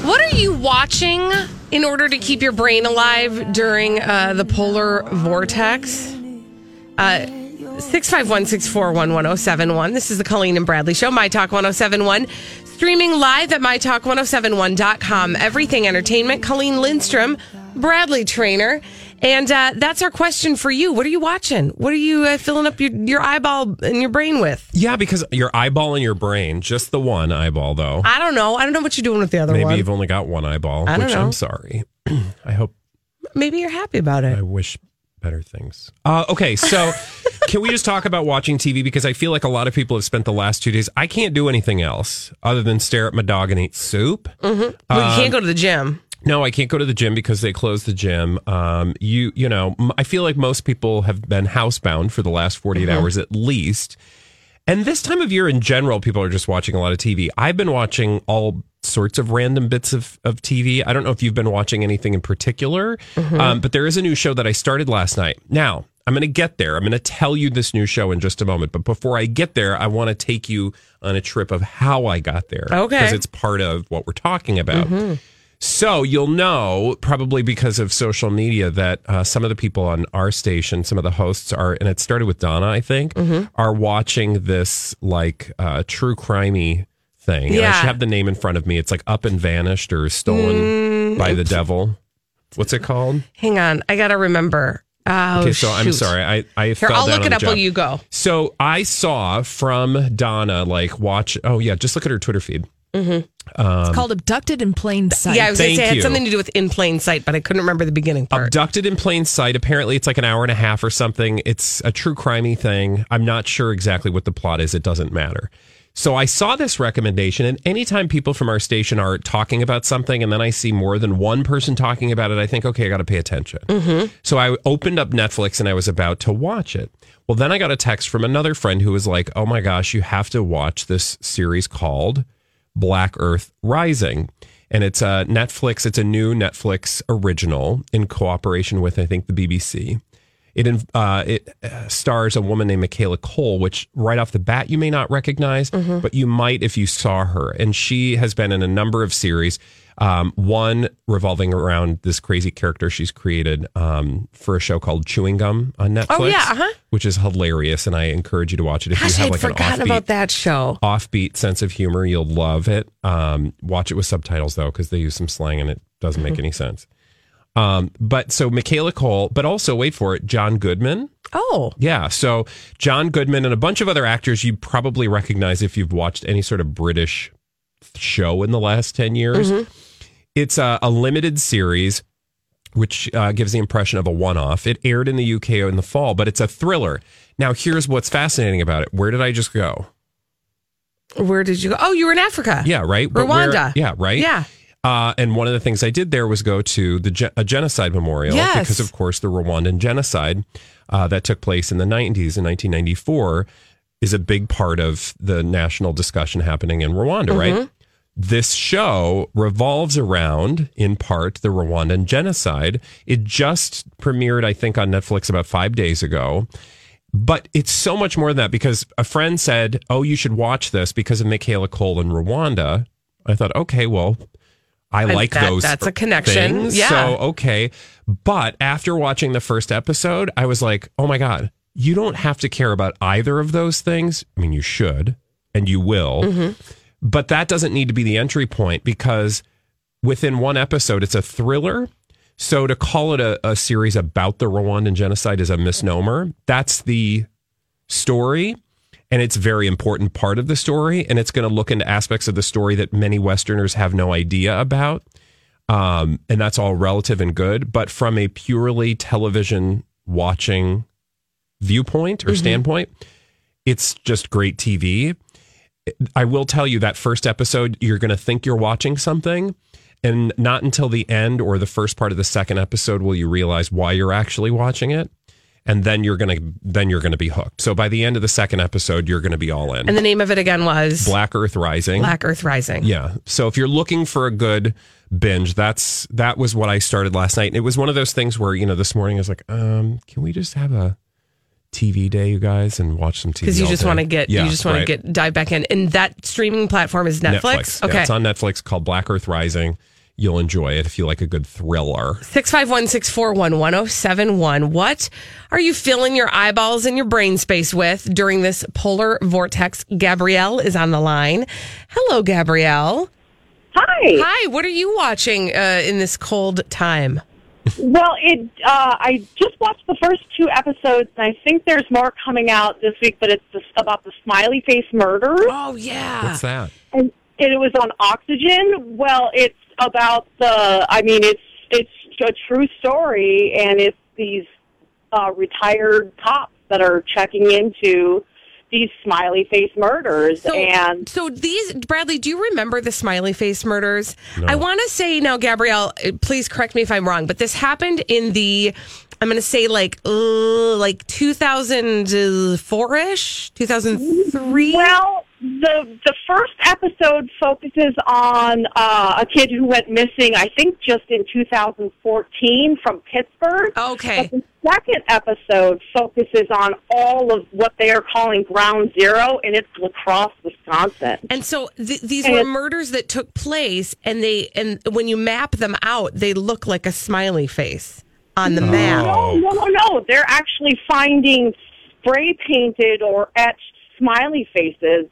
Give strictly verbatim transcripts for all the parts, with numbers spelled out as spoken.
What are you watching in order to keep your brain alive during uh, the polar vortex? Uh, six five one, six four one, one oh seven one. This is the Colleen and Bradley Show, My Talk one oh seven one. Streaming live at my talk one oh seven one dot com. Everything Entertainment. Colleen Lindstrom, Bradley Trainer. And uh, that's our question for you. What are you watching? What are you uh, filling up your, your eyeball and your brain with? Yeah, because your eyeball and your brain, just the one eyeball, though. I don't know. I don't know what you're doing with the other Maybe one. Maybe you've only got one eyeball, I don't which know. I'm sorry. I hope. Maybe you're happy about it. I wish better things. Uh, okay, so can we just talk about watching T V? Because I feel like a lot of people have spent the last two days. I can't do anything else other than stare at my dog and eat soup. Mm-hmm. Well, um, you can't go to the gym. No, I can't go to the gym because they closed the gym. Um, you, you know, I feel like most people have been housebound for the last forty-eight mm-hmm. hours at least. And this time of year in general, people are just watching a lot of T V. I've been watching all sorts of random bits of, of T V. I don't know if you've been watching anything in particular, mm-hmm. um, but there is a new show that I started last night. Now, I'm going to get there. I'm going to tell you this new show in just a moment. But before I get there, I want to take you on a trip of how I got there. Okay. Because it's part of what we're talking about. Mm-hmm. So you'll know, probably because of social media, that uh, some of the people on our station, some of the hosts are, and it started with Donna, I think, mm-hmm. are watching this like uh, true crimey thing. Yeah. And I should have the name in front of me. It's like Up and Vanished or Stolen mm, by the Devil. What's it called? Hang on. I got to remember. Oh, okay, so shoot. I'm sorry. I, I Here, fell I'll down look on it the up job. while you go. So I saw from Donna, like, watch. Oh, yeah, just look at her Twitter feed. Mm-hmm. Um, it's called Abducted in Plain Sight. Yeah, I was going to say it had you. something to do with In Plain Sight, but I couldn't remember the beginning part. Abducted in Plain Sight. Apparently, it's like an hour and a half or something. It's a true crimey thing. I'm not sure exactly what the plot is. It doesn't matter. So I saw this recommendation, and anytime people from our station are talking about something, and then I see more than one person talking about it, I think, okay, I got to pay attention. Mm-hmm. So I opened up Netflix, and I was about to watch it. Well, then I got a text from another friend who was like, oh my gosh, you have to watch this series called Black Earth Rising. And it's a Netflix, it's a new Netflix original in cooperation with, I think, the B B C. It uh, it stars a woman named Michaela Cole, which right off the bat you may not recognize, mm-hmm. but you might if you saw her. And she has been in a number of series, um, one revolving around this crazy character she's created um, for a show called Chewing Gum on Netflix, oh, yeah, uh-huh. which is hilarious. And I encourage you to watch it. If Gosh, you have I'd like an forgotten offbeat, about that show. offbeat sense of humor, you'll love it. Um, watch it with subtitles, though, because they use some slang and it doesn't make any sense. Um, but so Michaela Cole, but also wait for it, John Goodman. Oh, yeah. So John Goodman and a bunch of other actors you probably recognize if you've watched any sort of British show in the last ten years. Mm-hmm. It's a, a limited series, which uh, gives the impression of a one-off. It aired in the U K in the fall, but it's a thriller. Now, here's what's fascinating about it. Where did I just go? Where did you go? Oh, you were in Africa. Yeah, right. But Rwanda. where, yeah, right. Yeah. Uh, and one of the things I did there was go to the ge- a genocide memorial yes. because, of course, the Rwandan genocide uh, that took place in the nineties, in nineteen ninety-four, is a big part of the national discussion happening in Rwanda, mm-hmm. right? This show revolves around, in part, the Rwandan genocide. It just premiered, I think, on Netflix about five days ago. But it's so much more than that because a friend said, oh, you should watch this because of Michaela Cole in Rwanda. I thought, okay, well, I like that, those That's a connection. things, Yeah. so, okay. But after watching the first episode, I was like, oh my God, you don't have to care about either of those things. I mean, you should, and you will. Mm-hmm. But that doesn't need to be the entry point because within one episode, it's a thriller. So to call it a, a series about the Rwandan genocide is a misnomer. That's the story. And it's a very important part of the story. And it's going to look into aspects of the story that many Westerners have no idea about. Um, and that's all relative and good. But from a purely television watching viewpoint or mm-hmm. standpoint, it's just great T V. I will tell you that first episode, you're going to think you're watching something. And not until the end or the first part of the second episode will you realize why you're actually watching it. And then you're going to then you're going to be hooked. So by the end of the second episode, you're going to be all in. And the name of it again was? Black Earth Rising. Black Earth Rising. Yeah. So if you're looking for a good binge, that's that was what I started last night. And it was one of those things where, you know, this morning I was like, um, can we just have a T V day, you guys, and watch some T V? Because you just want to get yeah, you just want right. to get dive back in. And that streaming platform is Netflix. Netflix. Okay. Yeah, it's on Netflix called Black Earth Rising. you'll enjoy it if you like a good thriller. six five one, six four one, one oh seven one. What are you filling your eyeballs and your brain space with during this polar vortex? Gabrielle is on the line. Hello, Gabrielle. Hi. Hi, what are you watching uh, in this cold time? Well, it. Uh, I just watched the first two episodes, and I think there's more coming out this week, but it's just about the smiley face murders. Oh, yeah. What's that? And it was on Oxygen. Well, it's about the, I mean, it's it's a true story, and it's these uh, retired cops that are checking into these smiley face murders. So, and so these, Bradley, do you remember the smiley face murders? No. I want to say now, Gabrielle, please correct me if I'm wrong, but this happened in the, I'm going to say like, uh, like two thousand four-ish, two thousand three? Well, the the first episode focuses on uh, a kid who went missing, I think, just in two thousand fourteen from Pittsburgh. Okay. But the second episode focuses on all of what they are calling Ground Zero, and it's La Crosse, Wisconsin. And so th- these And were it's- murders that took place, and they and when you map them out, they look like a smiley face on the map. No, no, no, no. They're actually finding spray painted or etched smiley faces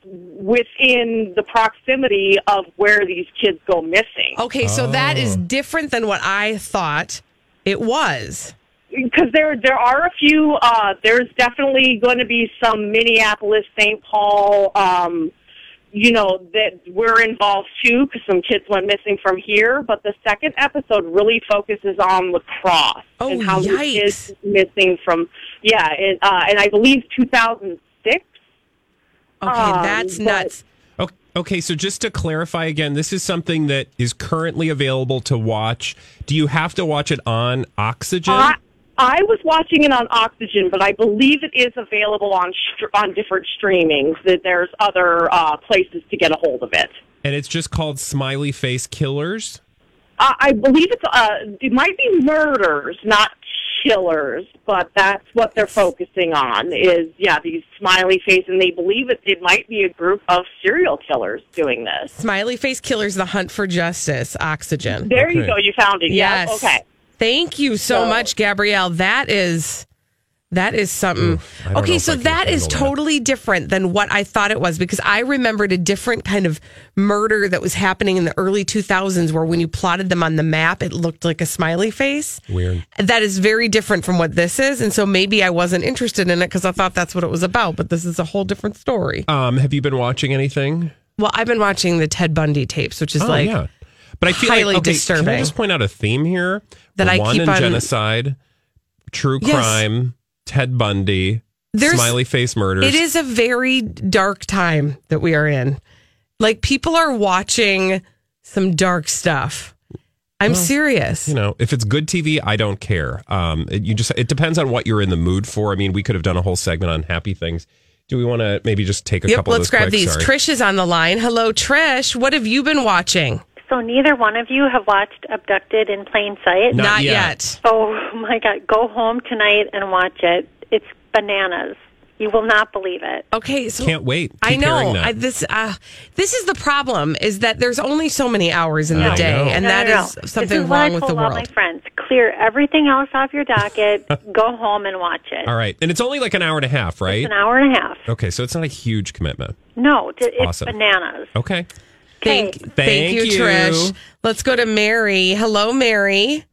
within the proximity of where these kids go missing. Okay, so that is Oh. different than what I thought it was. Because there, there are a few. Uh, there's definitely going to be some Minneapolis, Saint Paul. Um, you know that we're involved too, because some kids went missing from here. But the second episode really focuses on La Crosse Oh, and how the yikes. kids missing from. Yeah, and, uh, and I believe two thousand six. Okay, Um, that's but- nuts. Okay, okay, so just to clarify again, this is something that is currently available to watch. Do you have to watch it on Oxygen? I, I was watching it on Oxygen, but I believe it is available on str- on different streamings. That there's other uh, places to get a hold of it. And it's just called Smiley Face Killers? Uh, I believe it's uh, it might be murders, not killers, but that's what they're focusing on. Is yeah, these smiley face, and they believe it. It might be a group of serial killers doing this. Smiley face killers, the hunt for justice, Oxygen. There you Okay. go. You found it. Yes. Yeah. Okay. Thank you so So- much, Gabrielle. That is that is something. Oof, I don't know Okay, if so I can that is handle that. totally different than what I thought it was, because I remembered a different kind of murder that was happening in the early two thousands where when you plotted them on the map, it looked like a smiley face. Weird. That is very different from what this is. And so maybe I wasn't interested in it because I thought that's what it was about. But this is a whole different story. Um, have you been watching anything? Well, I've been watching the Ted Bundy tapes, which is Oh, like, yeah. But I feel highly like, okay, disturbing. Can I just point out a theme here? That I One keep in on- genocide, true Yes. crime, Ted Bundy, There's- smiley face murders. it is a very dark time that we are in. Like, people are watching some dark stuff. I'm serious. You know, if it's good T V, I don't care. Um, it, you just it depends on what you're in the mood for. I mean, we could have done a whole segment on happy things. Do we want to maybe just take a Yep, couple let's of those grab quick? these. Sorry. Trish is on the line. Hello, Trish. What have you been watching? So neither one of you have watched Abducted in Plain Sight? Not Not yet. yet. Oh, my God. Go home tonight and watch it. It's bananas. You will not believe it. Okay, so Can't wait. Keep I hearing know. that. I, this uh, this is the problem, is that there's only so many hours in the I day, know. and No, that no, is no. something this is what wrong I with told the all world. my friends. Clear everything else off your docket. Go home and watch it. All right, and it's only like an hour and a half, right? It's an hour and a half. Okay, so it's not a huge commitment. No, t- it's Awesome. bananas. Okay. Thank, Okay. thank, Thank you, you. Trish. Let's go to Mary. Hello, Mary.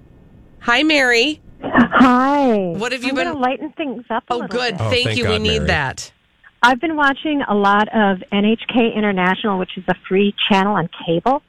Hi, Mary. Hi. What have you I'm been- gonna lighten things up a Oh, little good. bit. Oh, thank thank you. we God, need Mary. that. I've been watching a lot of N H K International, which is a free channel on cable,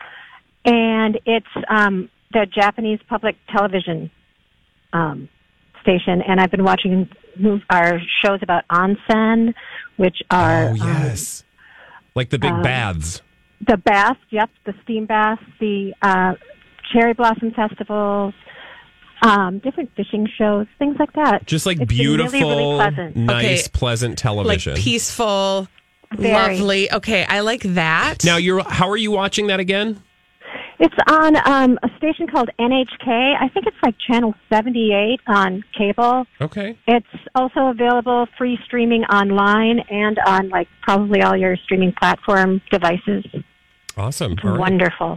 and it's um, the Japanese public television um, station. And I've been watching move, our shows about onsen, which are Oh yes, like the big um, baths. um, the baths. Yep, the steam baths, the uh, cherry blossom festivals. Um, different fishing shows, things like that. Just like It's been really, beautiful, really pleasant. nice, Okay. pleasant television. Like peaceful, Very. lovely. Okay, I like that. Now, you're how are you watching that again? It's on um, a station called N H K. I think it's like channel seventy-eight on cable. Okay. It's also available free streaming online and on like probably all your streaming platform devices. Awesome. It's All right. wonderful.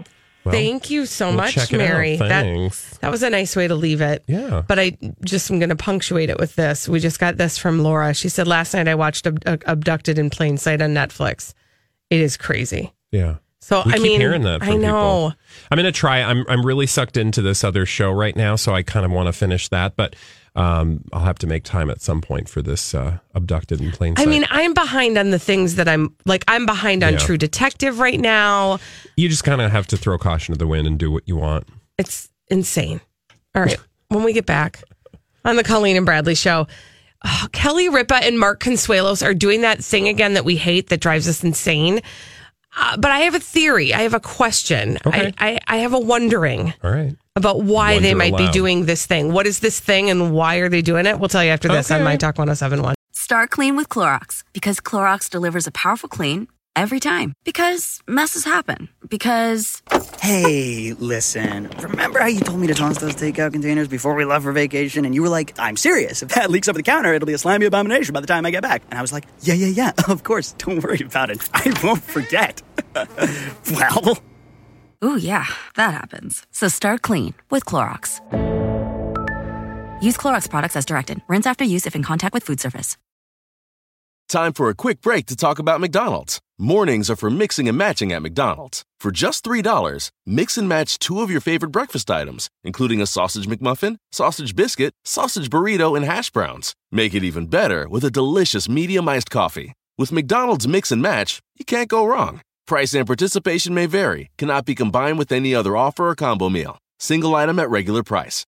Well, Thank you so we'll much, check it Mary. out. That, Thanks. that was a nice way to leave it. Yeah. But I just am going to punctuate it with this. We just got this from Laura. She said, last night I watched Ab- Abducted in Plain Sight on Netflix. It is crazy. Yeah. So, We I keep mean, hearing that from I know. people. I'm going to try. I'm I'm really sucked into this other show right now, so I kind of want to finish that. But um, I'll have to make time at some point for this uh, Abducted in Plain Sight. I mean, I'm behind on the things that I'm like. I'm behind on Yeah. True Detective right now. you just kind of have to throw caution to the wind and do what you want. It's insane. All right. When we get back on the Colleen and Bradley show, oh, Kelly Ripa and Mark Consuelos are doing that thing again that we hate that drives us insane. Uh, but I have a theory. I have a question. Okay. I, I, I have a wondering All right. about why Wonder they might aloud. be doing this thing. What is this thing and why are they doing it? We'll tell you after this Okay. on My Talk one oh seven one. Start clean with Clorox because Clorox delivers a powerful clean every time. Because messes happen. Because Hey, listen. Remember how you told me to toss those takeout containers before we left for vacation? And you were like, I'm serious. If that leaks over the counter, it'll be a slimy abomination by the time I get back. And I was like, yeah, yeah, yeah, of course. Don't worry about it. I won't forget. Well, ooh, yeah, that happens. So start clean with Clorox. Use Clorox products as directed. Rinse after use if in contact with food surface. Time for a quick break to talk about McDonald's. Mornings are for mixing and matching at McDonald's. For just three dollars, mix and match two of your favorite breakfast items, including a sausage McMuffin, sausage biscuit, sausage burrito, and hash browns. Make it even better with a delicious medium iced coffee. With McDonald's Mix and Match, you can't go wrong. Price and participation may vary, cannot be combined with any other offer or combo meal. Single item at regular price.